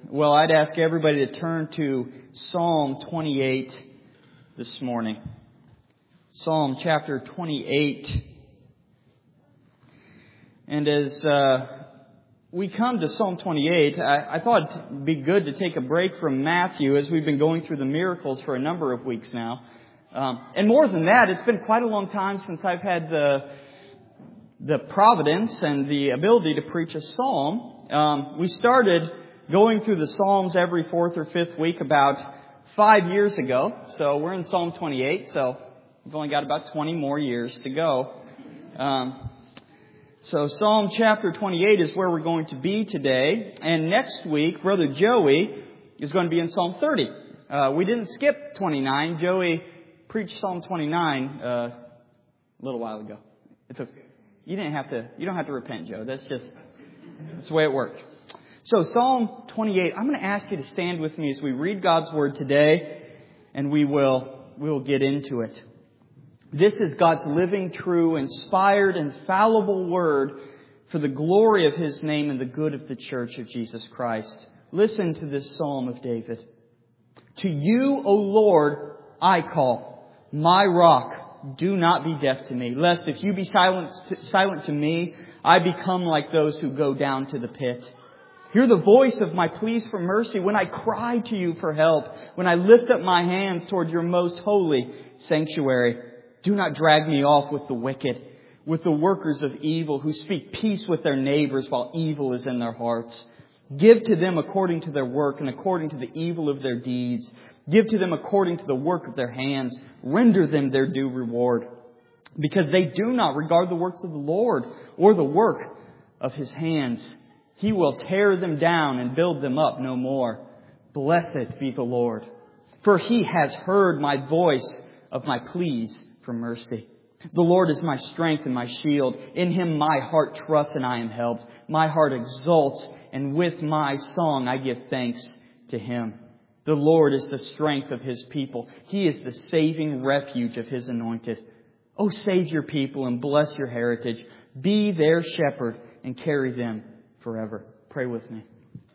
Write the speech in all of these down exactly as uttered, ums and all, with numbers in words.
Well, I'd ask everybody to turn to Psalm twenty-eight this morning. Psalm chapter twenty-eight. And as uh, we come to Psalm twenty-eight, I, I thought it'd be good to take a break from Matthew as we've been going through the miracles for a number of weeks now. Um, and more than that, it's been quite a long time since I've had the the providence and the ability to preach a psalm. Um, we started going through the Psalms every fourth or fifth week about five years ago. So we're in Psalm twenty-eight, so we've only got about twenty more years to go. Um, so Psalm chapter twenty-eight is where we're going to be today. And next week, Brother Joey is going to be in Psalm thirty. Uh, we didn't skip twenty-nine. Joey preached Psalm twenty-nine uh, a little while ago. It's okay. You didn't have to, you don't have to repent, Joe. That's just, that's the way it worked. So Psalm twenty-eight, I'm going to ask you to stand with me as we read God's Word today, and we will, we will get into it. This is God's living, true, inspired, infallible Word for the glory of His name and the good of the Church of Jesus Christ. Listen to this Psalm of David. To you, O Lord, I call, my rock. Do not be deaf to me, lest if you be silent, silent to me, I become like those who go down to the pit. Hear the voice of my pleas for mercy when I cry to you for help, when I lift up my hands toward your most holy sanctuary. Do not drag me off with the wicked, with the workers of evil who speak peace with their neighbors while evil is in their hearts. Give to them according to their work and according to the evil of their deeds. Give to them according to the work of their hands. Render them their due reward. Because they do not regard the works of the Lord or the work of His hands. He will tear them down and build them up no more. Blessed be the Lord. For He has heard my voice of my pleas for mercy. The Lord is my strength and my shield. In Him my heart trusts and I am helped. My heart exults, and with my song I give thanks to Him. The Lord is the strength of His people. He is the saving refuge of His anointed. Oh, save your people and bless your heritage. Be their shepherd and carry them forever. Pray with me.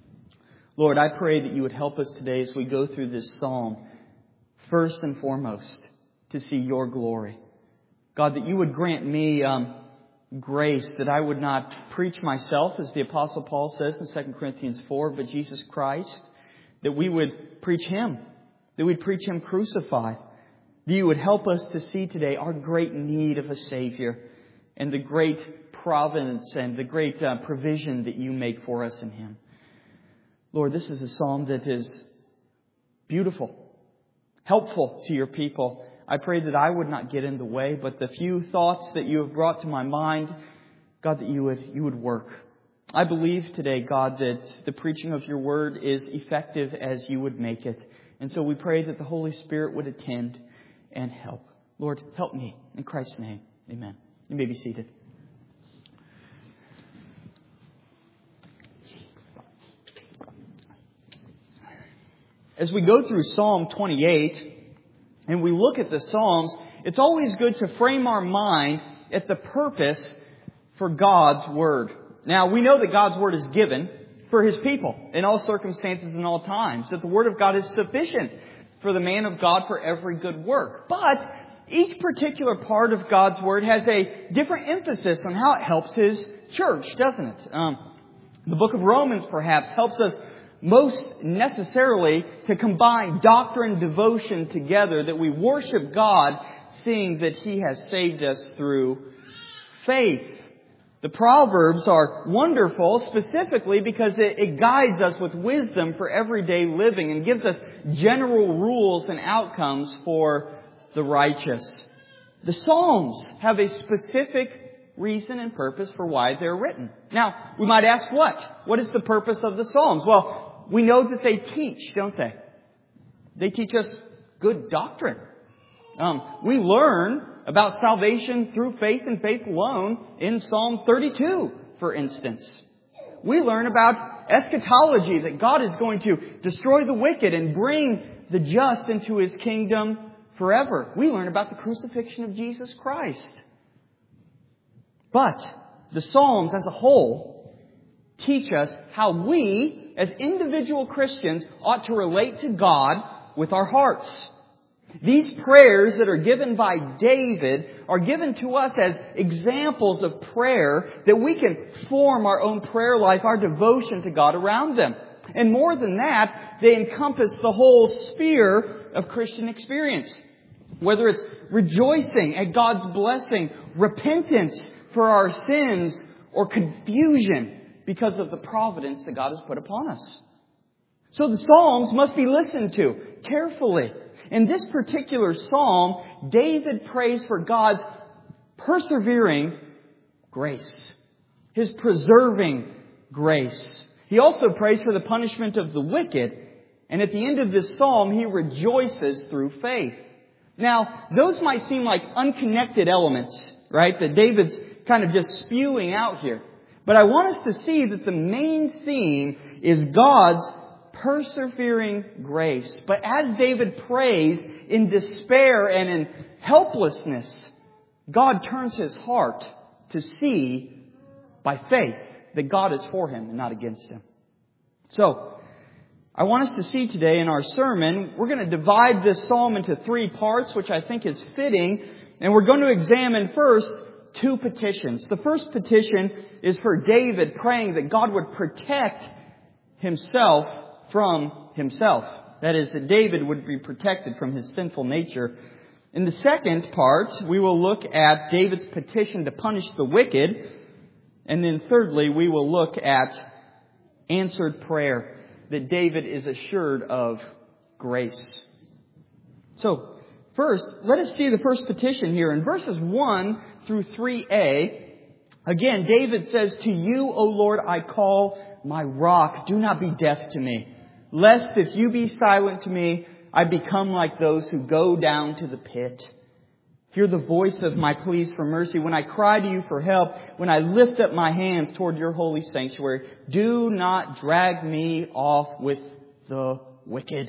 Lord, I pray that you would help us today as we go through this psalm, first and foremost, to see your glory. God, that you would grant me um, grace, that I would not preach myself, as the Apostle Paul says in Second Corinthians four, but Jesus Christ. That we would preach Him, that we'd preach Him crucified. That you would help us to see today our great need of a Savior and the great providence and the great uh, provision that you make for us in Him. Lord, this is a psalm that is beautiful, helpful to your people. I pray that I would not get in the way, but the few thoughts that you have brought to my mind, God, that you would, you would work. I believe today, God, that the preaching of your word is effective as you would make it. And so we pray that the Holy Spirit would attend and help. Lord, help me. In Christ's name, amen. You may be seated. As we go through Psalm twenty-eight and we look at the Psalms, it's always good to frame our mind at the purpose for God's Word. Now, we know that God's Word is given for His people in all circumstances and all times. That the Word of God is sufficient for the man of God for every good work. But each particular part of God's Word has a different emphasis on how it helps His church, doesn't it? Um, the book of Romans, perhaps, helps us most necessarily to combine doctrine and devotion together, that we worship God, seeing that He has saved us through faith. The Proverbs are wonderful specifically because it, it guides us with wisdom for everyday living and gives us general rules and outcomes for the righteous. The Psalms have a specific reason and purpose for why they're written. Now, we might ask what? What is the purpose of the Psalms? Well, we know that they teach, don't they? They teach us good doctrine. Um, we learn about salvation through faith and faith alone in Psalm thirty-two, for instance. We learn about eschatology, that God is going to destroy the wicked and bring the just into His kingdom forever. We learn about the crucifixion of Jesus Christ. But the Psalms as a whole teach us how we as individual Christians, ought to relate to God with our hearts. These prayers that are given by David are given to us as examples of prayer that we can form our own prayer life, our devotion to God around them. And more than that, they encompass the whole sphere of Christian experience. Whether it's rejoicing at God's blessing, repentance for our sins, or confusion because of the providence that God has put upon us. So the Psalms must be listened to carefully. In this particular psalm, David prays for God's persevering grace, His preserving grace. He also prays for the punishment of the wicked. And at the end of this psalm, he rejoices through faith. Now, those might seem like unconnected elements, right, that David's kind of just spewing out here. But I want us to see that the main theme is God's persevering grace. But as David prays in despair and in helplessness, God turns his heart to see by faith that God is for him and not against him. So, I want us to see today in our sermon, we're going to divide this psalm into three parts, which I think is fitting. And we're going to examine first two petitions. The first petition is for David praying that God would protect himself from himself. That is, that David would be protected from his sinful nature. In the second part, we will look at David's petition to punish the wicked. And then thirdly, we will look at answered prayer, that David is assured of grace. So, first, let us see the first petition here. In verses one through three a, again, David says, "To you, O Lord, I call, my rock. Do not be deaf to me. Lest if you be silent to me, I become like those who go down to the pit. Hear the voice of my pleas for mercy when I cry to you for help, when I lift up my hands toward your holy sanctuary. Do not drag me off with the wicked."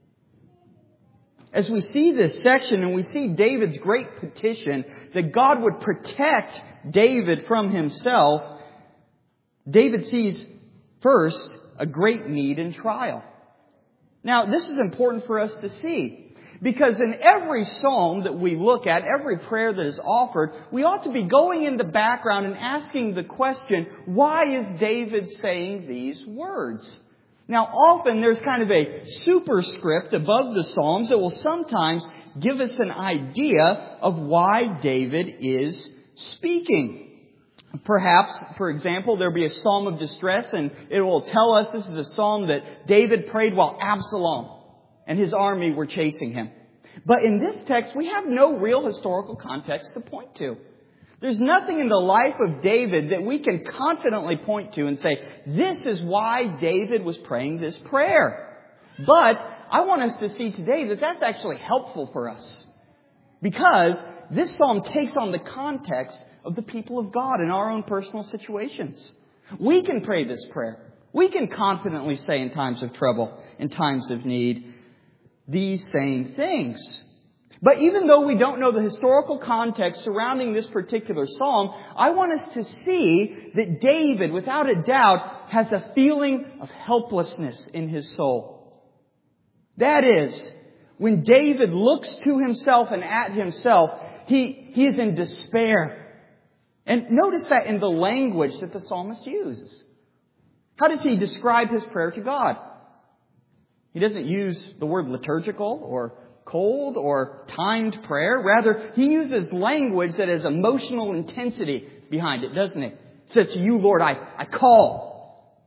As we see this section and we see David's great petition that God would protect David from himself, David sees first a great need and trial. Now, this is important for us to see. Because in every psalm that we look at, every prayer that is offered, we ought to be going in the background and asking the question, why is David saying these words? Now, often there's kind of a superscript above the psalms that will sometimes give us an idea of why David is speaking. Perhaps, for example, there'll be a psalm of distress and it will tell us this is a psalm that David prayed while Absalom and his army were chasing him. But in this text, we have no real historical context to point to. There's nothing in the life of David that we can confidently point to and say, this is why David was praying this prayer. But I want us to see today that that's actually helpful for us. Because this psalm takes on the context of the people of God in our own personal situations. We can pray this prayer. We can confidently say in times of trouble, in times of need, these same things. But even though we don't know the historical context surrounding this particular psalm, I want us to see that David, without a doubt, has a feeling of helplessness in his soul. That is, when David looks to himself and at himself, he, he is in despair. And notice that in the language that the psalmist uses. How does he describe his prayer to God? He doesn't use the word liturgical or cold or timed prayer. Rather, he uses language that has emotional intensity behind it, doesn't it? He says, "To you, Lord, I, I call."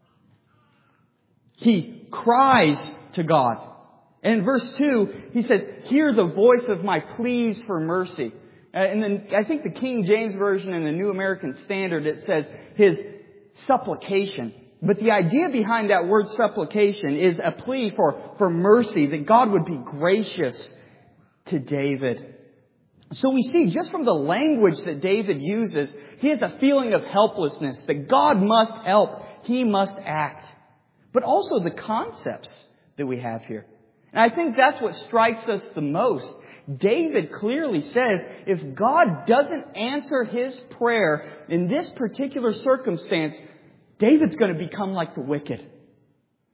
He cries to God. And in verse two, he says, "Hear the voice of my pleas for mercy." Uh, and then I think the King James Version and the New American Standard, it says his supplication. But the idea behind that word supplication is a plea for, for mercy, that God would be gracious to David. So we see just from the language that David uses, he has a feeling of helplessness, that God must help, he must act. But also the concepts that we have here. And I think that's what strikes us the most. David clearly says, if God doesn't answer his prayer in this particular circumstance, David's going to become like the wicked.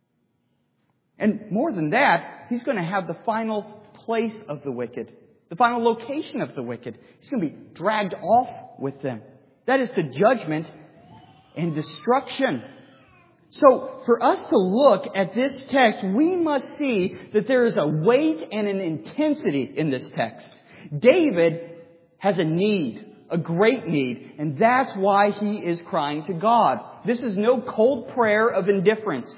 And more than that, He's going to have the final place of the wicked, the final location of the wicked. He's going to be dragged off with them. That is the judgment and destruction. So, for us to look at this text, we must see that there is a weight and an intensity in this text. David has a need, a great need, and that's why he is crying to God. This is no cold prayer of indifference.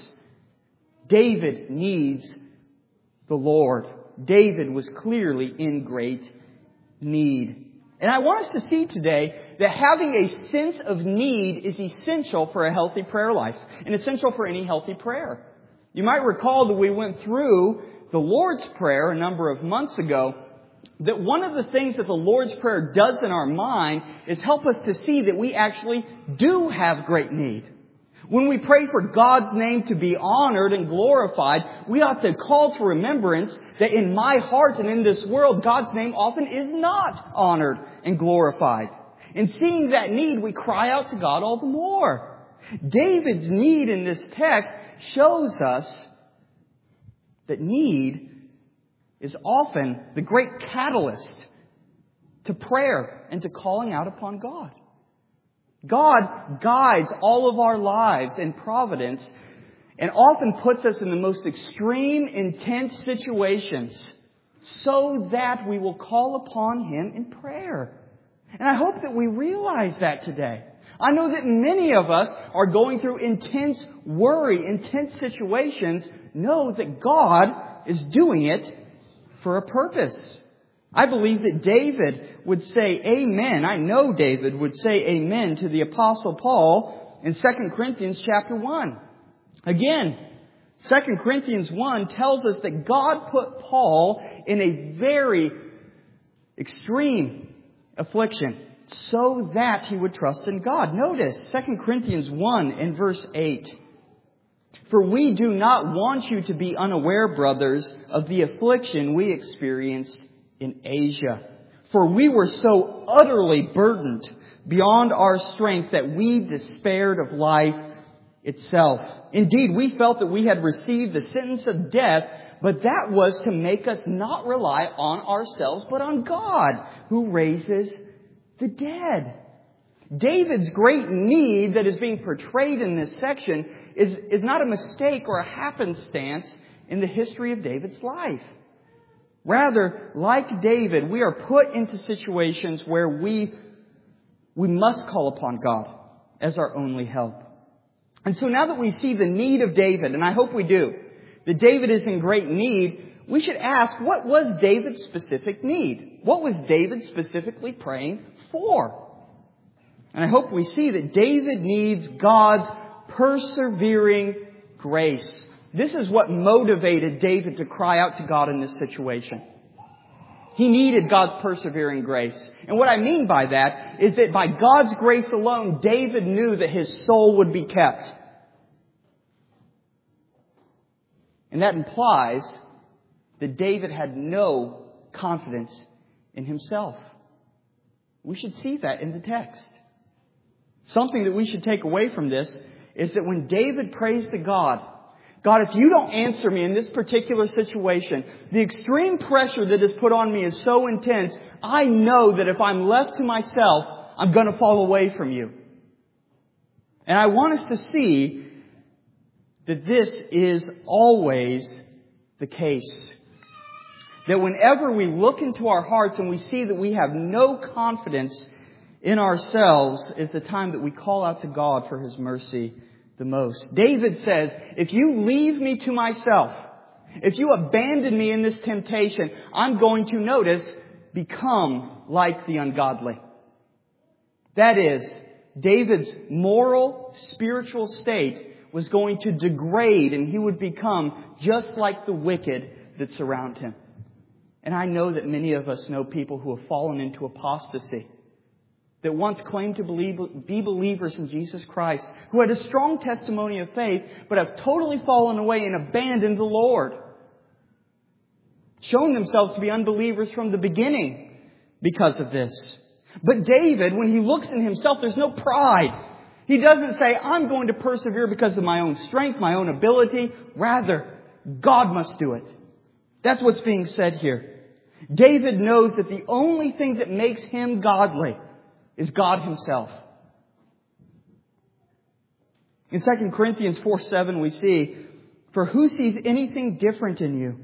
David needs the Lord. David was clearly in great need. And I want us to see today that having a sense of need is essential for a healthy prayer life and essential for any healthy prayer. You might recall that we went through the Lord's Prayer a number of months ago, that one of the things that the Lord's Prayer does in our mind is help us to see that we actually do have great need. When we pray for God's name to be honored and glorified, we ought to call to remembrance that in my heart and in this world, God's name often is not honored and glorified. And seeing that need, we cry out to God all the more. David's need in this text shows us that need is often the great catalyst to prayer and to calling out upon God. God guides all of our lives in providence and often puts us in the most extreme, intense situations so that we will call upon Him in prayer. And I hope that we realize that today. I know that many of us are going through intense worry, intense situations. Know that God is doing it for a purpose. I believe that David would say amen. I know David would say amen to the Apostle Paul in Second Corinthians chapter one. Again, Second Corinthians one tells us that God put Paul in a very extreme affliction so that he would trust in God. Notice Second Corinthians one and verse eight. For we do not want you to be unaware, brothers, of the affliction we experienced in Asia. For we were so utterly burdened beyond our strength that we despaired of life itself. Indeed, we felt that we had received the sentence of death, but that was to make us not rely on ourselves, but on God, who raises the dead. David's great need that is being portrayed in this section is, is not a mistake or a happenstance in the history of David's life. Rather, like David, we are put into situations where we, we must call upon God as our only help. And so now that we see the need of David, and I hope we do, that David is in great need, we should ask, what was David's specific need? What was David specifically praying for? And I hope we see that David needs God's persevering grace. This is what motivated David to cry out to God in this situation. He needed God's persevering grace. And what I mean by that is that by God's grace alone, David knew that his soul would be kept. And that implies that David had no confidence in himself. We should see that in the text. Something that we should take away from this is that when David prays to God, God, if you don't answer me in this particular situation, the extreme pressure that is put on me is so intense, I know that if I'm left to myself, I'm going to fall away from you. And I want us to see that this is always the case. That whenever we look into our hearts and we see that we have no confidence in ourselves, is the time that we call out to God for His mercy the most. David says, if you leave me to myself, if you abandon me in this temptation, I'm going to, notice, become like the ungodly. That is, David's moral, spiritual state was going to degrade and he would become just like the wicked that surround him. And I know that many of us know people who have fallen into apostasy, that once claimed to believe, be believers in Jesus Christ, who had a strong testimony of faith, but have totally fallen away and abandoned the Lord. Shown themselves to be unbelievers from the beginning because of this. But David, when he looks in himself, there's no pride. He doesn't say, I'm going to persevere because of my own strength, my own ability. Rather, God must do it. That's what's being said here. David knows that the only thing that makes him godly is God Himself. In Second Corinthians four seven we see, "For who sees anything different in you?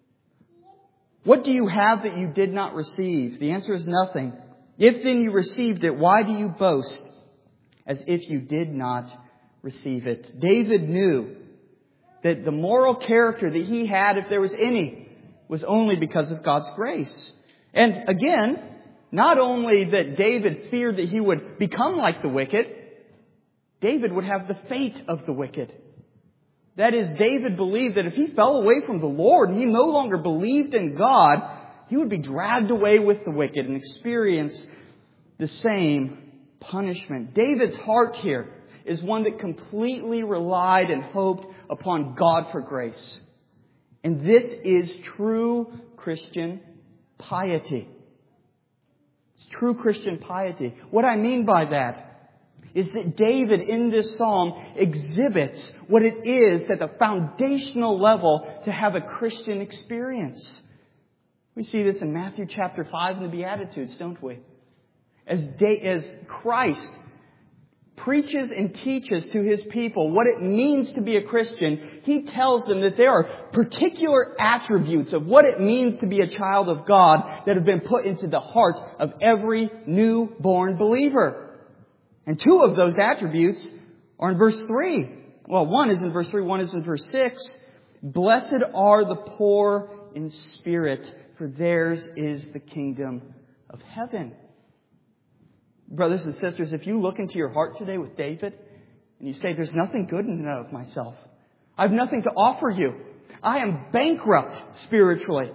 What do you have that you did not receive?" The answer is nothing. "If then you received it, why do you boast as if you did not receive it?" David knew that the moral character that he had, if there was any, was only because of God's grace. And again, not only that David feared that he would become like the wicked, David would have the fate of the wicked. That is, David believed that if he fell away from the Lord and he no longer believed in God, he would be dragged away with the wicked and experience the same punishment. David's heart here is one that completely relied and hoped upon God for grace. And this is true Christian piety. It's true Christian piety. What I mean by that is that David in this psalm exhibits what it is at the foundational level to have a Christian experience. We see this in Matthew chapter five in the Beatitudes, don't we? As, da- as Christ preaches and teaches to His people what it means to be a Christian, He tells them that there are particular attributes of what it means to be a child of God that have been put into the heart of every newborn believer. And two of those attributes are in verse three. Well, one is in verse three, one is in verse six. "Blessed are the poor in spirit, for theirs is the kingdom of heaven." Brothers and sisters, if you look into your heart today with David, and you say, "There's nothing good in and of myself. I have nothing to offer you. I am bankrupt spiritually.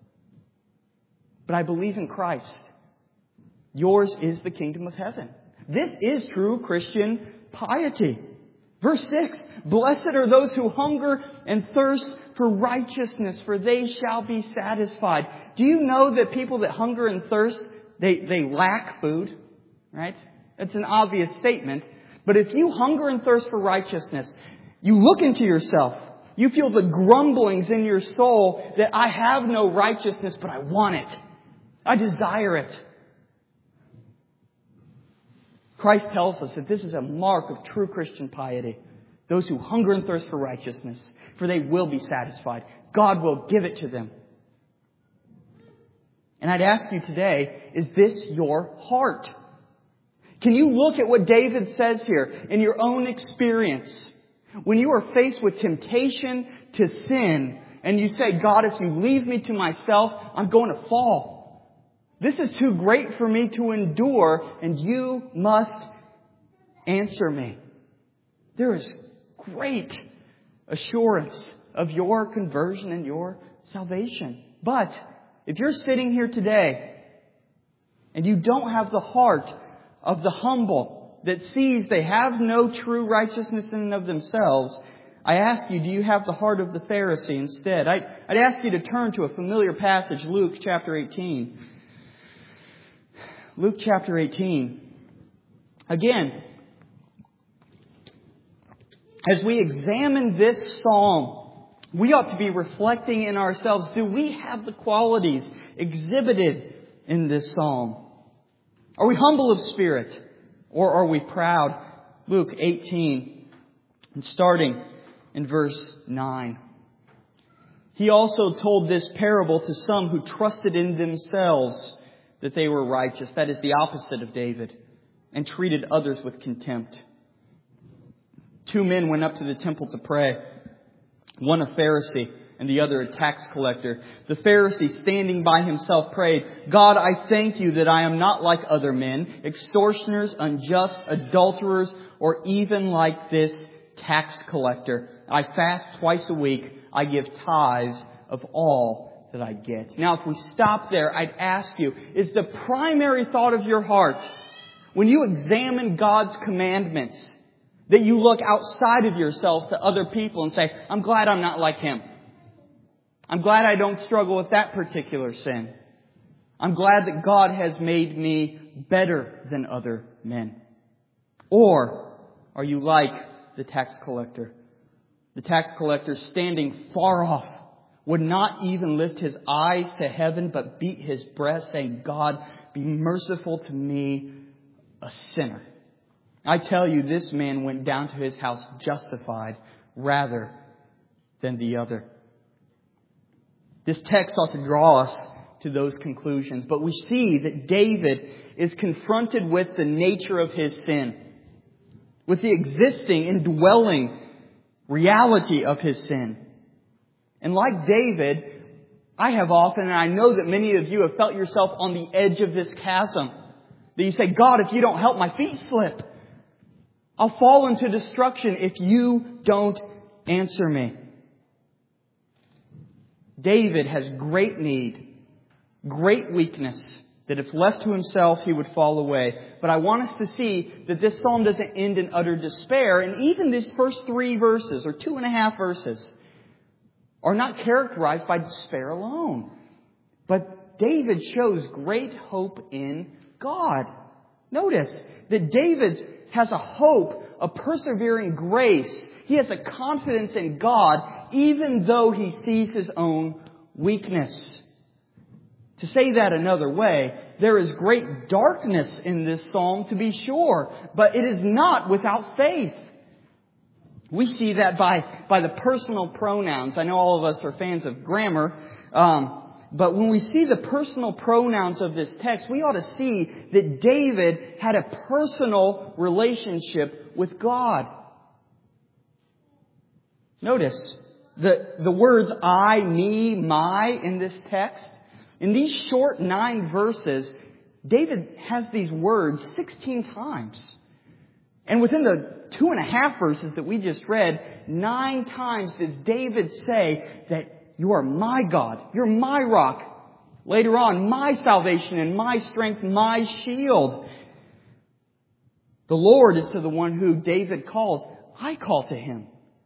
But I believe in Christ. Yours is the kingdom of heaven." This is true Christian piety. Verse six, "Blessed are those who hunger and thirst for righteousness, for they shall be satisfied." Do you know that people that hunger and thirst, they, they lack food? Right? It's an obvious statement. But if you hunger and thirst for righteousness, you look into yourself. You feel the grumblings in your soul that I have no righteousness, but I want it. I desire it. Christ tells us that this is a mark of true Christian piety. Those who hunger and thirst for righteousness, for they will be satisfied. God will give it to them. And I'd ask you today, is this your heart? Can you look at what David says here in your own experience? When you are faced with temptation to sin, and you say, "God, if you leave me to myself, I'm going to fall. This is too great for me to endure, and you must answer me." There is great assurance of your conversion and your salvation. But if you're sitting here today and you don't have the heart of the humble that sees they have no true righteousness in and of themselves, I ask you, do you have the heart of the Pharisee instead? I, I'd ask you to turn to a familiar passage, Luke chapter eighteen. Luke chapter eighteen. Again, as we examine this psalm, we ought to be reflecting in ourselves, do we have the qualities exhibited in this psalm? Are we humble of spirit, or are we proud? Luke eighteen, and starting in verse nine. "He also told this parable to some who trusted in themselves that they were righteous," that is the opposite of David, "and treated others with contempt. Two men went up to the temple to pray, one a Pharisee and the other a tax collector. The Pharisee, standing by himself, prayed, 'God, I thank you that I am not like other men, extortioners, unjust, adulterers, or even like this tax collector. I fast twice a week. I give tithes of all that I get.'" Now, if we stop there, I'd ask you, is the primary thought of your heart, when you examine God's commandments, that you look outside of yourself to other people and say, "I'm glad I'm not like him. I'm glad I don't struggle with that particular sin. I'm glad that God has made me better than other men"? Or are you like the tax collector The tax collector, standing far off, would not even lift his eyes to heaven, but beat his breast, saying, God, be merciful to me, a sinner. I tell you, this man went down to his house justified rather than the other. This text ought to draw us to those conclusions. But we see that David is confronted with the nature of his sin, with the existing, indwelling reality of his sin. And like David, I have often, and I know that many of you have felt yourself on the edge of this chasm. That you say, God, if you don't help, my feet slip. I'll fall into destruction if you don't answer me. David has great need, great weakness, that if left to himself, he would fall away. But I want us to see that this psalm doesn't end in utter despair. And even these first three verses, or two and a half verses, are not characterized by despair alone. But David shows great hope in God. Notice that David has a hope, a persevering grace. He has a confidence in God, even though he sees his own weakness. To say that another way, there is great darkness in this psalm, to be sure, but it is not without faith. We see that by, by the personal pronouns. I know all of us are fans of grammar, um, but when we see the personal pronouns of this text, we ought to see that David had a personal relationship with God. Notice the, the words I, me, my in this text. In these short nine verses, David has these words sixteen times. And within the two and a half verses that we just read, nine times does David say that you are my God, you're my rock. Later on, my salvation and my strength, my shield. The Lord is to the one who David calls. I call to him.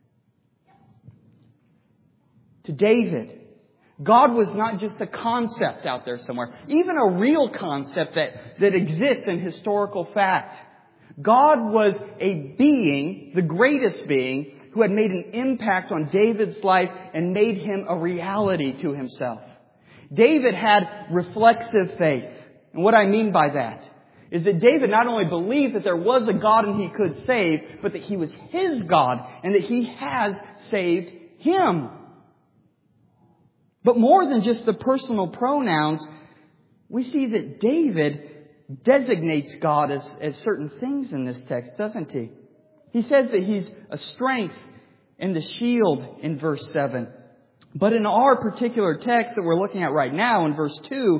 To David, God was not just a concept out there somewhere, even a real concept that, that exists in historical fact. God was a being, the greatest being, who had made an impact on David's life and made him a reality to himself. David had reflexive faith. And what I mean by that is that David not only believed that there was a God and he could save, but that he was his God and that he has saved him. But more than just the personal pronouns, we see that David designates God as, as certain things in this text, doesn't he? He says that he's a strength and the shield in verse seven. But in our particular text that we're looking at right now, in verse two,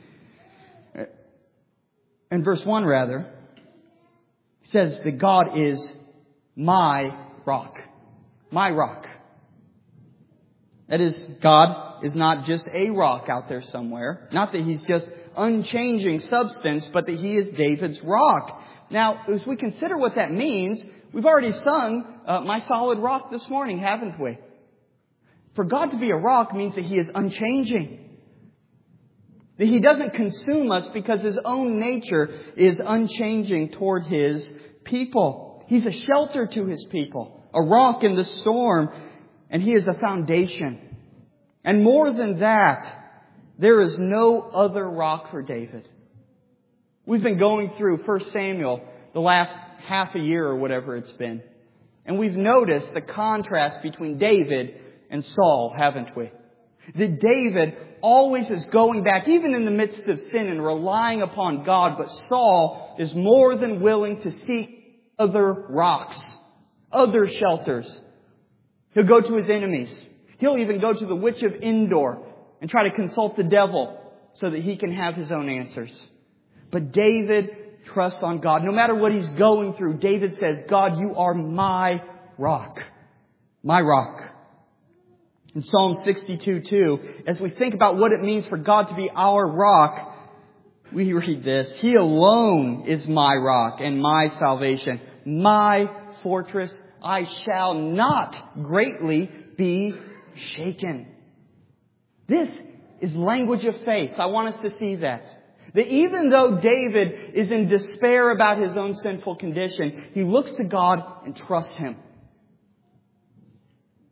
in verse one rather, he says that God is my rock. My rock. That is, God is not just a rock out there somewhere. Not that he's just unchanging substance, but that he is David's rock. Now, as we consider what that means, we've already sung uh, My Solid Rock this morning, haven't we? For God to be a rock means that he is unchanging. That he doesn't consume us because his own nature is unchanging toward his people. He's a shelter to his people, a rock in the storm, and he is a foundation. And more than that, there is no other rock for David. We've been going through First Samuel the last half a year or whatever it's been. And we've noticed the contrast between David and Saul, haven't we? That David always is going back, even in the midst of sin, and relying upon God. But Saul is more than willing to seek other rocks, other shelters. He'll go to his enemies. He'll even go to the witch of Endor and try to consult the devil so that he can have his own answers. But David trusts on God. No matter what he's going through, David says, God, you are my rock. My rock. In Psalm sixty-two two, as we think about what it means for God to be our rock, we read this. He alone is my rock and my salvation, my fortress. I shall not greatly be shaken. This is language of faith. I want us to see that. That even though David is in despair about his own sinful condition, he looks to God and trusts him.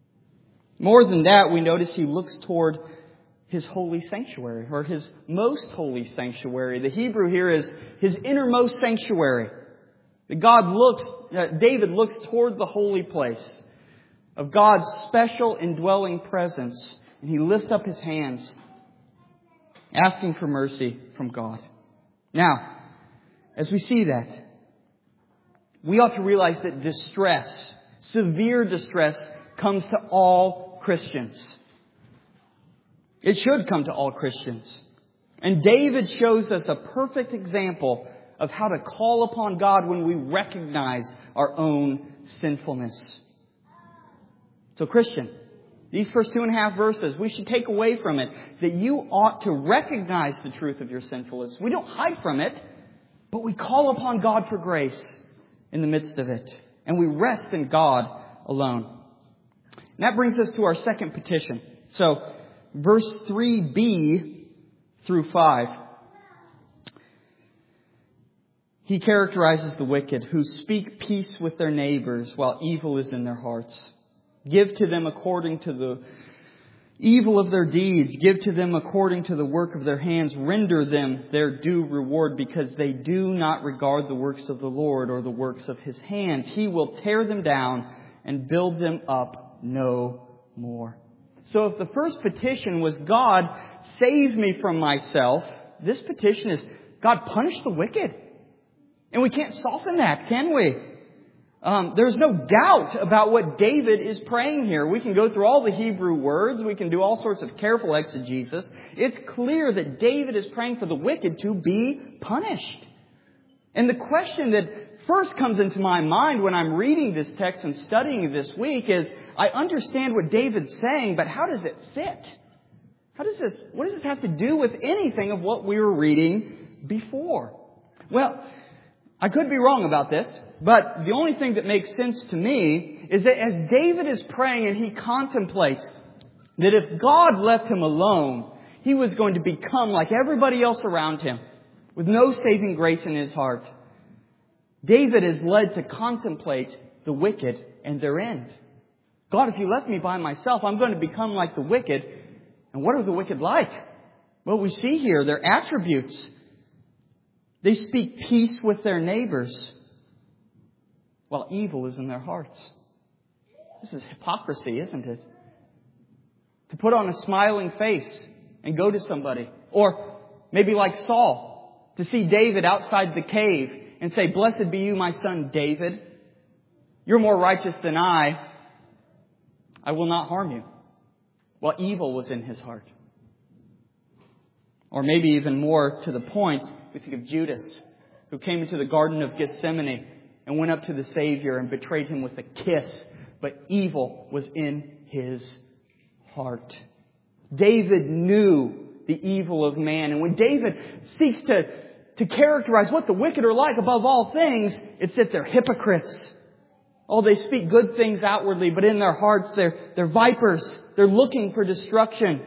More than that, we notice he looks toward his holy sanctuary, or his most holy sanctuary. The Hebrew here is his innermost sanctuary. That God looks, uh, David looks toward the holy place of God's special indwelling presence. And he lifts up his hands, asking for mercy from God. Now, as we see that, we ought to realize that distress, severe distress, comes to all Christians. It should come to all Christians. And David shows us a perfect example of how to call upon God when we recognize our own sinfulness. So Christian, these first two and a half verses, we should take away from it that you ought to recognize the truth of your sinfulness. We don't hide from it, but we call upon God for grace in the midst of it. And we rest in God alone. And that brings us to our second petition. So, verse three b through five. He characterizes the wicked who speak peace with their neighbors while evil is in their hearts. Give to them according to the evil of their deeds. Give to them according to the work of their hands. Render them their due reward, because they do not regard the works of the Lord or the works of His hands. He will tear them down and build them up no more. So if the first petition was, God, save me from myself, this petition is, God, punish the wicked. And we can't soften that, can we? Um, there's no doubt about what David is praying here. We can go through all the Hebrew words. We can do all sorts of careful exegesis. It's clear that David is praying for the wicked to be punished. And the question that first comes into my mind when I'm reading this text and studying this week is, I understand what David's saying, but how does it fit? How does this, what does this have to do with anything of what we were reading before? Well, I could be wrong about this, but the only thing that makes sense to me is that as David is praying and he contemplates that if God left him alone, he was going to become like everybody else around him with no saving grace in his heart. David is led to contemplate the wicked and their end. God, if you left me by myself, I'm going to become like the wicked. And what are the wicked like? Well, we see here their attributes. They speak peace with their neighbors while evil is in their hearts. This is hypocrisy, isn't it? To put on a smiling face and go to somebody. Or maybe like Saul, to see David outside the cave and say, blessed be you, my son David. You're more righteous than I. I will not harm you. While evil was in his heart. Or maybe even more to the point, we think of Judas, who came into the Garden of Gethsemane and went up to the Savior and betrayed Him with a kiss. But evil was in his heart. David knew the evil of man. And when David seeks to, to characterize what the wicked are like above all things, it's that they're hypocrites. Oh, they speak good things outwardly, but in their hearts they're, they're vipers. They're looking for destruction.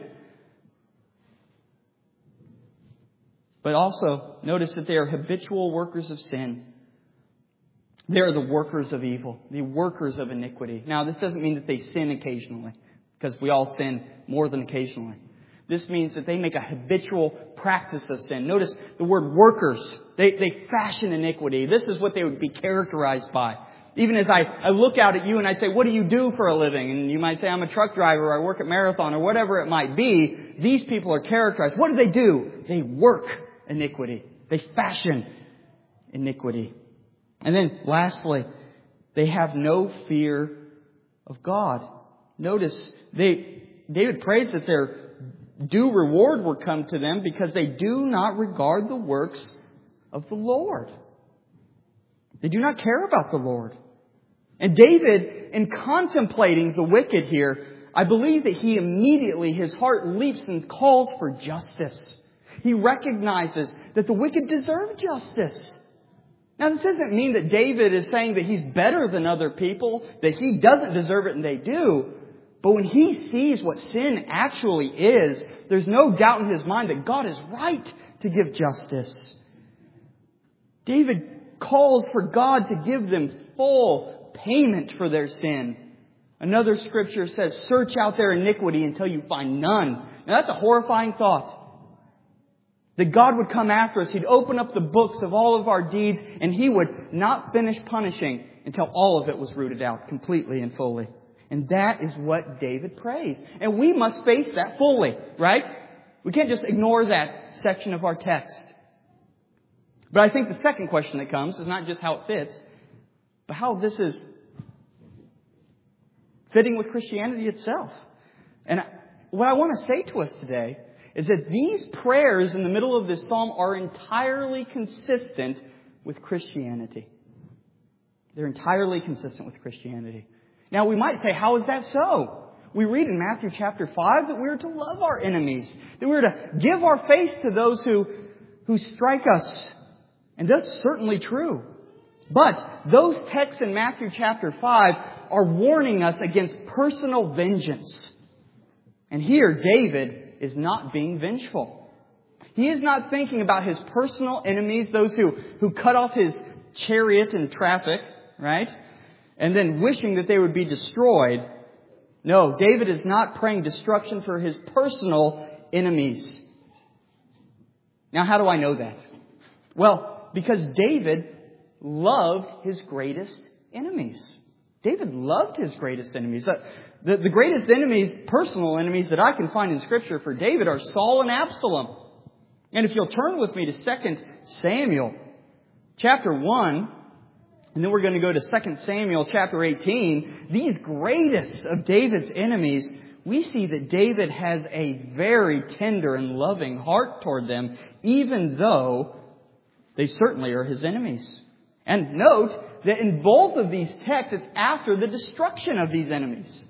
But also, notice that they are habitual workers of sin. They are the workers of evil, the workers of iniquity. Now, this doesn't mean that they sin occasionally, because we all sin more than occasionally. This means that they make a habitual practice of sin. Notice the word workers. They, they fashion iniquity. This is what they would be characterized by. Even as I, I look out at you and I say, what do you do for a living? And you might say, I'm a truck driver, or I work at Marathon, or whatever it might be. These people are characterized. What do they do? They work iniquity. They fashion iniquity. And then lastly, they have no fear of God. Notice, they, David prays that their due reward will come to them because they do not regard the works of the Lord. They do not care about the Lord. And David, in contemplating the wicked here, I believe that he immediately, his heart leaps and calls for justice. He recognizes that the wicked deserve justice. Now, this doesn't mean that David is saying that he's better than other people, that he doesn't deserve it and they do. But when he sees what sin actually is, there's no doubt in his mind that God is right to give justice. David calls for God to give them full payment for their sin. Another scripture says, search out their iniquity until you find none. Now that's a horrifying thought. That God would come after us. He'd open up the books of all of our deeds and He would not finish punishing until all of it was rooted out completely and fully. And that is what David prays. And we must face that fully, right? We can't just ignore that section of our text. But I think the second question that comes is not just how it fits, but how this is fitting with Christianity itself. And what I want to say to us today is that these prayers in the middle of this psalm are entirely consistent with Christianity. They're entirely consistent with Christianity. Now we might say, how is that so? We read in Matthew chapter five that we are to love our enemies, that we are to give our face to those who, who strike us. And that's certainly true. But those texts in Matthew chapter five are warning us against personal vengeance. And here David is not being vengeful. He is not thinking about his personal enemies, those who, who cut off his chariot in traffic, right? And then wishing that they would be destroyed. No, David is not praying destruction for his personal enemies. Now, how do I know that? Well, because David loved his greatest enemies. David loved his greatest enemies. The, the greatest enemies, personal enemies that I can find in Scripture for David are Saul and Absalom. And if you'll turn with me to Second Samuel chapter one, and then we're going to go to Second Samuel chapter eighteen, these greatest of David's enemies, we see that David has a very tender and loving heart toward them, even though they certainly are his enemies. And note that in both of these texts, it's after the destruction of these enemies.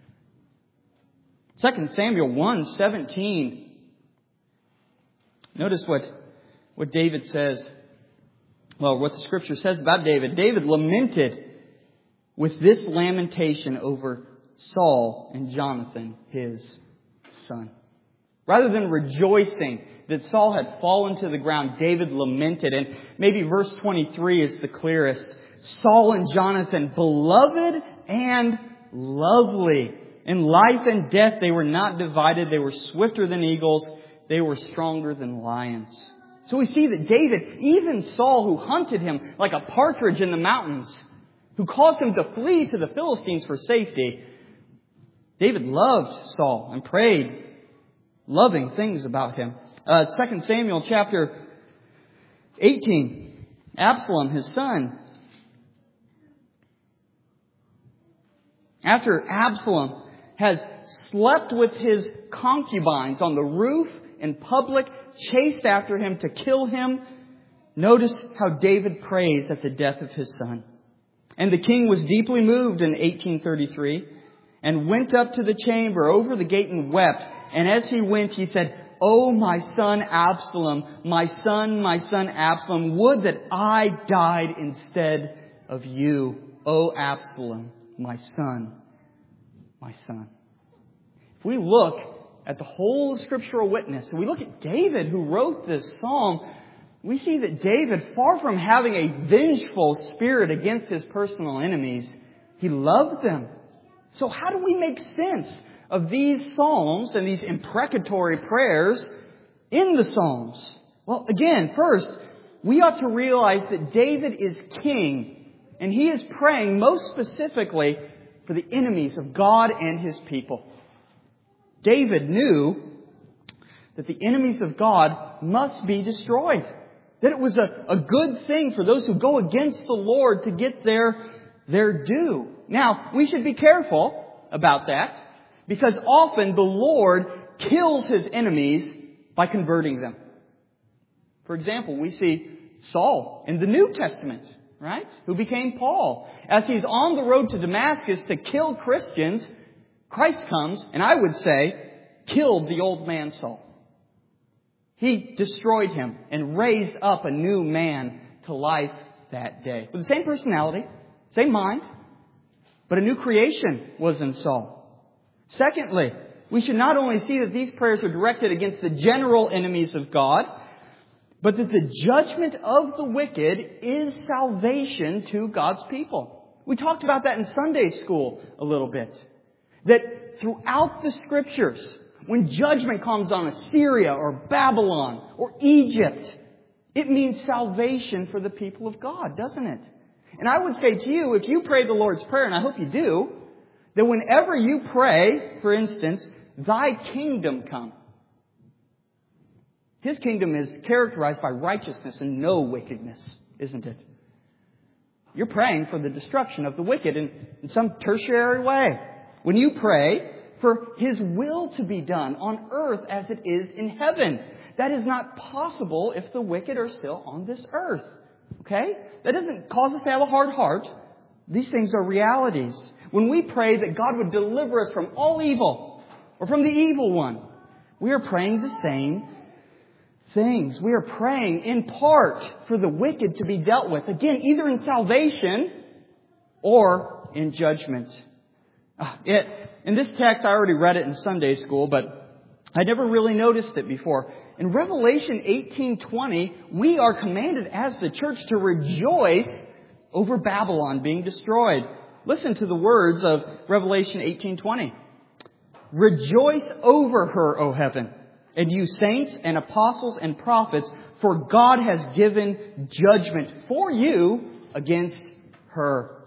Second Samuel one seventeen. Notice what, what David says. Well, what the Scripture says about David. David lamented with this lamentation over Saul and Jonathan, his son. Rather than rejoicing that Saul had fallen to the ground, David lamented. And maybe verse twenty-three is the clearest. Saul and Jonathan, beloved and lovely. In life and death they were not divided. They were swifter than eagles. They were stronger than lions. So we see that David, even Saul, who hunted him like a partridge in the mountains, who caused him to flee to the Philistines for safety, David loved Saul and prayed loving things about him. Uh, Second Samuel chapter eighteen. Absalom, his son. After Absalom has slept with his concubines on the roof in public, chased after him to kill him, notice how David prays at the death of his son. And the king was deeply moved in eighteen thirty-three and went up to the chamber over the gate and wept. And as he went, he said, "Oh, my son Absalom, my son, my son Absalom, would that I died instead of you. Oh, Absalom, my son, my son." If we look at the whole scriptural witness, and we look at David who wrote this psalm, we see that David, far from having a vengeful spirit against his personal enemies, he loved them. So how do we make sense of these psalms and these imprecatory prayers in the Psalms? Well, again, first, we ought to realize that David is king, and he is praying most specifically for the enemies of God and His people. David knew that the enemies of God must be destroyed. That it was a, a good thing for those who go against the Lord to get their, their due. Now, we should be careful about that, because often the Lord kills His enemies by converting them. For example, we see Saul in the New Testament, right? Who became Paul. As he's on the road to Damascus to kill Christians, Christ comes, and I would say, killed the old man Saul. He destroyed him and raised up a new man to life that day. With the same personality, same mind, but a new creation was in Saul. Secondly, we should not only see that these prayers are directed against the general enemies of God, but that the judgment of the wicked is salvation to God's people. We talked about that in Sunday school a little bit. That throughout the Scriptures, when judgment comes on Assyria or Babylon or Egypt, it means salvation for the people of God, doesn't it? And I would say to you, if you pray the Lord's Prayer, and I hope you do, that whenever you pray, for instance, Thy kingdom come, His kingdom is characterized by righteousness and no wickedness, isn't it? You're praying for the destruction of the wicked in, in some tertiary way. When you pray for His will to be done on earth as it is in heaven, that is not possible if the wicked are still on this earth. Okay? That doesn't cause us to have a hard heart. These things are realities. When we pray that God would deliver us from all evil or from the evil one, we are praying the same things. We are praying in part for the wicked to be dealt with. Again, either in salvation or in judgment. It, in this text, I already read it in Sunday school, but I never really noticed it before. In Revelation eighteen twenty, we are commanded as the church to rejoice over Babylon being destroyed. Listen to the words of Revelation eighteen twenty. Rejoice over her, O heaven, and you saints and apostles and prophets, for God has given judgment for you against her.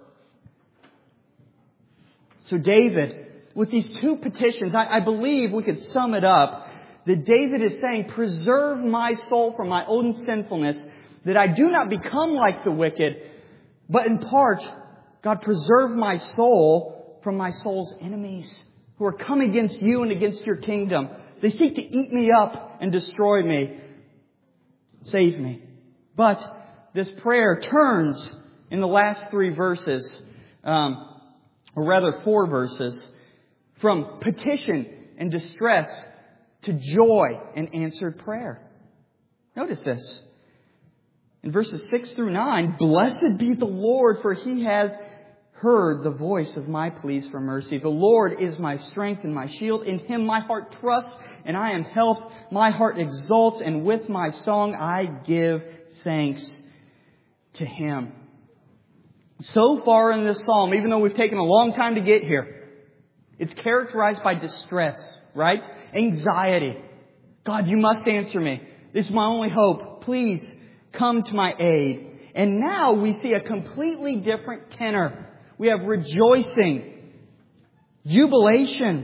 So David, with these two petitions, I, I believe we could sum it up that David is saying, preserve my soul from my own sinfulness, that I do not become like the wicked, but in part, God, preserve my soul from my soul's enemies who are coming against you and against your kingdom. They seek to eat me up and destroy me. Save me. But this prayer turns in the last three verses, um, or rather four verses, from petition and distress to joy and answered prayer. Notice this. In verses six through nine, blessed be the Lord, for He has heard the voice of my pleas for mercy. The Lord is my strength and my shield. In Him my heart trusts, and I am helped. My heart exults, and with my song I give thanks to Him. So far in this psalm, even though we've taken a long time to get here, it's characterized by distress, right? Anxiety. God, you must answer me. This is my only hope. Please come to my aid. And now we see a completely different tenor. We have rejoicing, jubilation.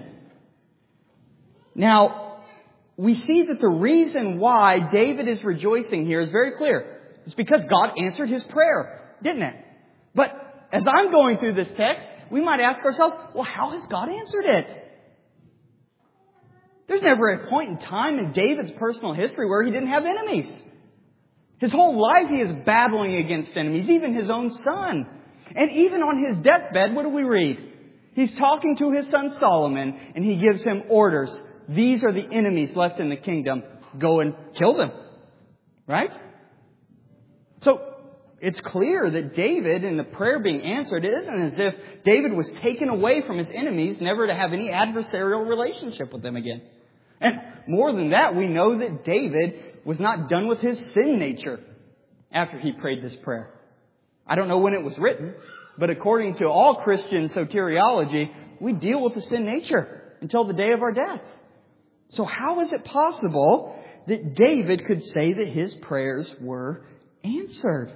Now, we see that the reason why David is rejoicing here is very clear. It's because God answered his prayer, didn't it? But as I'm going through this text, we might ask ourselves, well, how has God answered it? There's never a point in time in David's personal history where he didn't have enemies. His whole life he is battling against enemies, even his own son. And even on his deathbed, what do we read? He's talking to his son Solomon, and he gives him orders. These are the enemies left in the kingdom. Go and kill them. Right? So, it's clear that David, in the prayer being answered, it isn't as if David was taken away from his enemies, never to have any adversarial relationship with them again. And more than that, we know that David was not done with his sin nature after he prayed this prayer. I don't know when it was written, but according to all Christian soteriology, we deal with the sin nature until the day of our death. So how is it possible that David could say that his prayers were answered?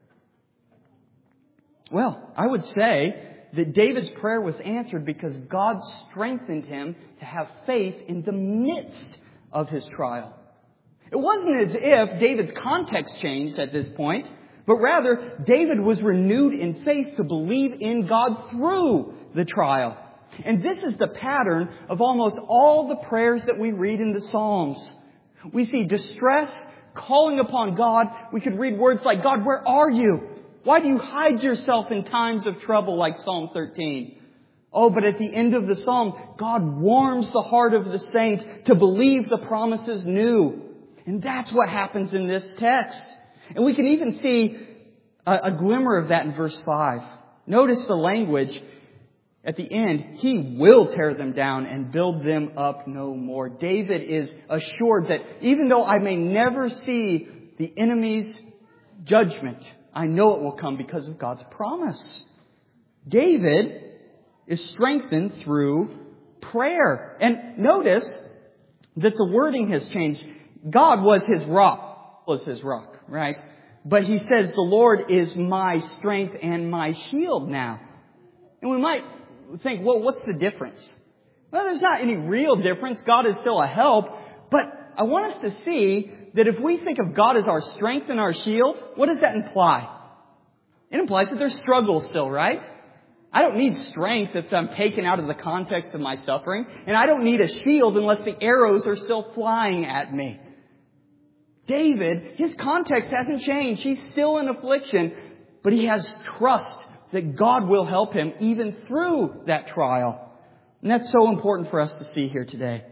Well, I would say that David's prayer was answered because God strengthened him to have faith in the midst of his trial. It wasn't as if David's context changed at this point, but rather David was renewed in faith to believe in God through the trial. And this is the pattern of almost all the prayers that we read in the Psalms. We see distress, calling upon God. We could read words like, God, where are you? Why do you hide yourself in times of trouble, like Psalm thirteen? Oh, but at the end of the psalm, God warms the heart of the saint to believe the promises new. And that's what happens in this text. And we can even see a, a glimmer of that in verse five. Notice the language at the end. He will tear them down and build them up no more. David is assured that even though I may never see the enemy's judgment, I know it will come because of God's promise. David is strengthened through prayer. And notice that the wording has changed. God was his rock, was his rock, right? But he says, the Lord is my strength and my shield now. And we might think, well, what's the difference? Well, there's not any real difference. God is still a help. But I want us to see that if we think of God as our strength and our shield, what does that imply? It implies that there's struggle still, right? I don't need strength if I'm taken out of the context of my suffering. And I don't need a shield unless the arrows are still flying at me. David, his context hasn't changed. He's still in affliction, but he has trust that God will help him even through that trial. And that's so important for us to see here today.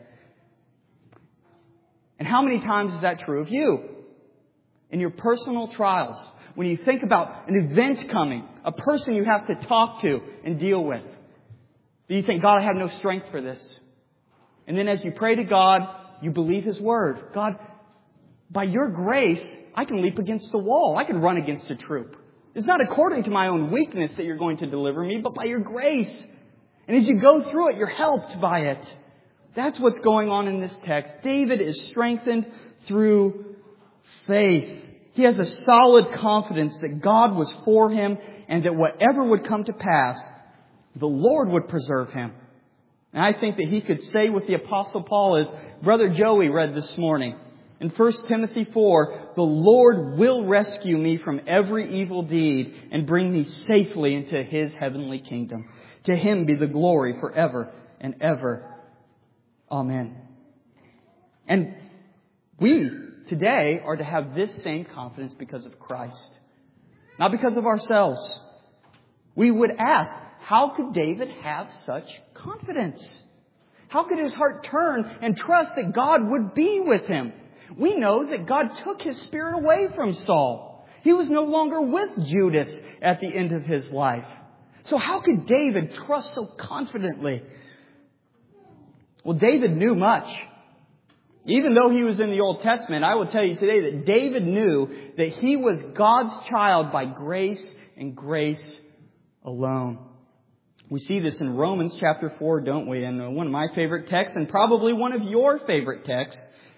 And how many times is that true of you? In your personal trials, when you think about an event coming, a person you have to talk to and deal with, do you think, God, I have no strength for this? And then as you pray to God, you believe His Word. God, by your grace, I can leap against the wall. I can run against a troop. It's not according to my own weakness that you're going to deliver me, but by your grace. And as you go through it, you're helped by it. That's what's going on in this text. David is strengthened through faith. He has a solid confidence that God was for him and that whatever would come to pass, the Lord would preserve him. And I think that he could say with the Apostle Paul, as Brother Joey read this morning, in First Timothy four, the Lord will rescue me from every evil deed and bring me safely into His heavenly kingdom. To Him be the glory forever and ever. Amen. And we today are to have this same confidence because of Christ, not because of ourselves. We would ask, how could David have such confidence? How could his heart turn and trust that God would be with him? We know that God took His Spirit away from Saul. He was no longer with Judas at the end of his life. So how could David trust so confidently? Well, David knew much. Even though he was in the Old Testament, I will tell you today that David knew that he was God's child by grace and grace alone. We see this in Romans chapter four, don't we? And one of my favorite texts, and probably one of your favorite texts,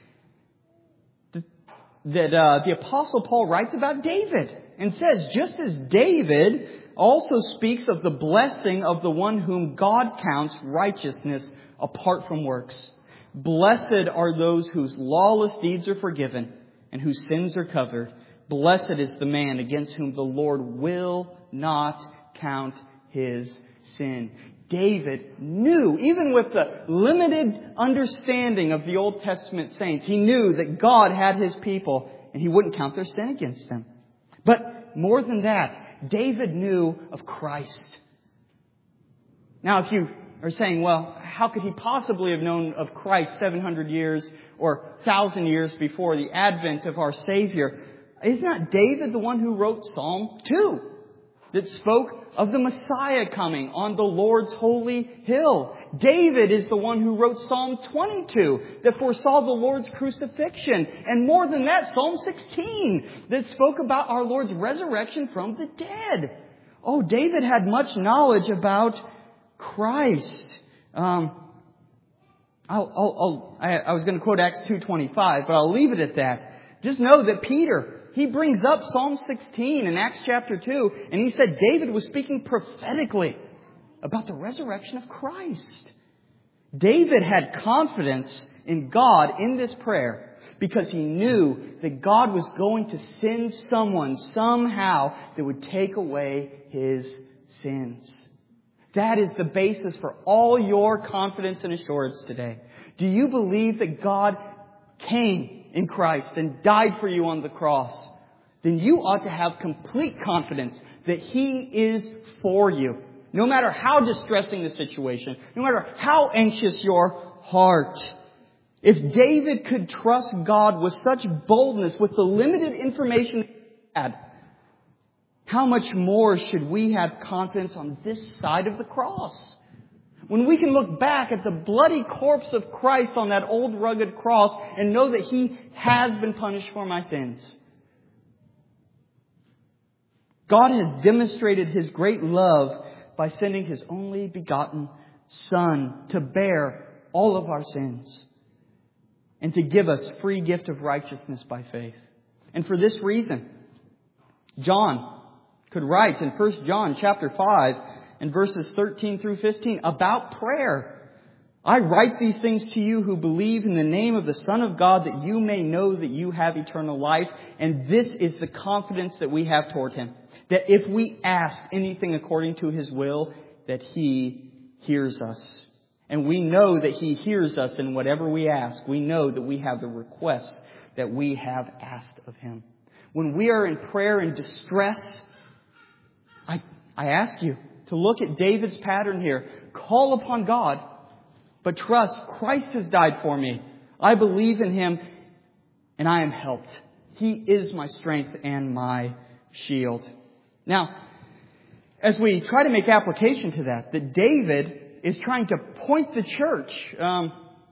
that uh, the Apostle Paul writes about David and says, just as David also speaks of the blessing of the one whom God counts righteousness apart from works. Blessed are those whose lawless deeds are forgiven and whose sins are covered. Blessed is the man against whom the Lord will not count his sin. David knew, even with the limited understanding of the Old Testament saints, he knew that God had His people and He wouldn't count their sin against them. But more than that, David knew of Christ. Now, if you are saying, well, how could he possibly have known of Christ seven hundred years or one thousand years before the advent of our Savior? Isn't not David the one who wrote Psalm two that spoke of the Messiah coming on the Lord's holy hill? David is the one who wrote Psalm twenty-two that foresaw the Lord's crucifixion. And more than that, Psalm sixteen that spoke about our Lord's resurrection from the dead. Oh, David had much knowledge about Christ. Um, I'll, I'll, I'll, I, I was going to quote Acts two twenty-five, but I'll leave it at that. Just know that Peter, he brings up Psalm sixteen in Acts chapter two, and he said David was speaking prophetically about the resurrection of Christ. David had confidence in God in this prayer because he knew that God was going to send someone somehow that would take away his sins. That is the basis for all your confidence and assurance today. Do you believe that God came in Christ and died for you on the cross? Then you ought to have complete confidence that He is for you. No matter how distressing the situation, no matter how anxious your heart. If David could trust God with such boldness, with the limited information he had, how much more should we have confidence on this side of the cross? When we can look back at the bloody corpse of Christ on that old rugged cross and know that He has been punished for my sins. God has demonstrated His great love by sending His only begotten Son to bear all of our sins and to give us free gift of righteousness by faith. And for this reason, John could write in First John chapter five and verses thirteen through fifteen about prayer. I write these things to you who believe in the name of the Son of God, that you may know that you have eternal life. And this is the confidence that we have toward Him, that if we ask anything according to His will, that He hears us. And we know that He hears us in whatever we ask. We know that we have the requests that we have asked of Him. When we are in prayer and distress, I, I ask you to look at David's pattern here. Call upon God, but trust Christ has died for me. I believe in Him and I am helped. He is my strength and my shield. Now, as we try to make application to that, that David is trying to point the church um,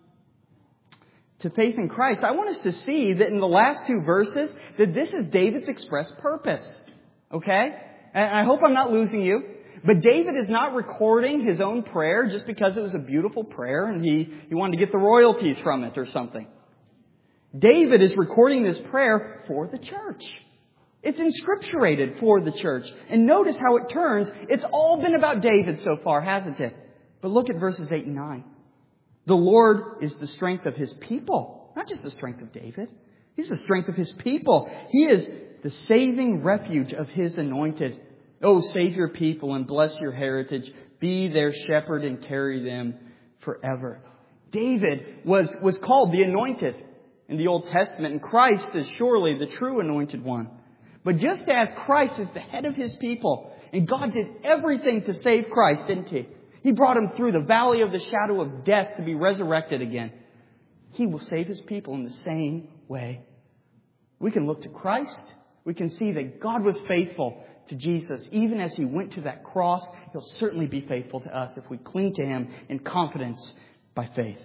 to faith in Christ, I want us to see that in the last two verses, that this is David's express purpose. Okay? And I hope I'm not losing you. But David is not recording his own prayer just because it was a beautiful prayer and he, he wanted to get the royalties from it or something. David is recording this prayer for the church. It's inscripturated for the church. And notice how it turns. It's all been about David so far, hasn't it? But look at verses eight and nine. The Lord is the strength of His people. Not just the strength of David. He's the strength of His people. He is the saving refuge of His anointed. Oh, save your people and bless your heritage. Be their shepherd and carry them forever. David was, was called the anointed in the Old Testament, and Christ is surely the true anointed one. But just as Christ is the head of His people, and God did everything to save Christ, didn't He? He brought Him through the valley of the shadow of death to be resurrected again. He will save His people in the same way. We can look to Christ. We can see that God was faithful to Jesus. Even as He went to that cross, He'll certainly be faithful to us if we cling to Him in confidence by faith.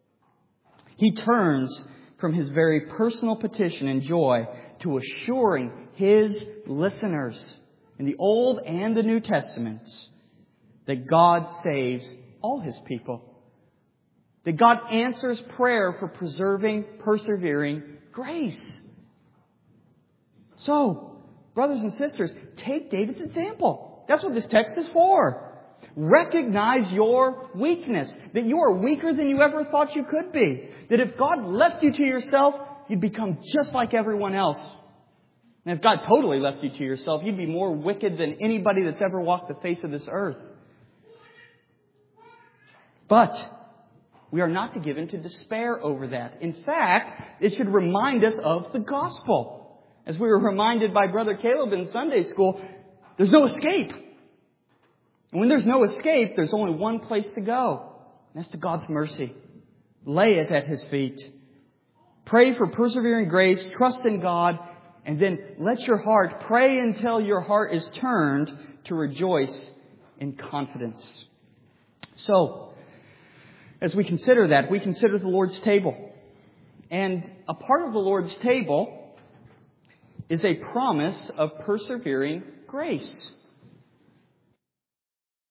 He turns from His very personal petition and joy to assuring His listeners in the Old and the New Testaments that God saves all His people. That God answers prayer for preserving, persevering grace. So, brothers and sisters, take David's example. That's what this text is for. Recognize your weakness. That you are weaker than you ever thought you could be. That if God left you to yourself, you'd become just like everyone else. And if God totally left you to yourself, you'd be more wicked than anybody that's ever walked the face of this earth. But we are not to give in to despair over that. In fact, it should remind us of the gospel. As we were reminded by Brother Caleb in Sunday school, there's no escape. And when there's no escape, there's only one place to go. And that's to God's mercy. Lay it at His feet. Pray for persevering grace. Trust in God. And then let your heart pray until your heart is turned to rejoice in confidence. So, as we consider that, we consider the Lord's table. And a part of the Lord's table is a promise of persevering grace.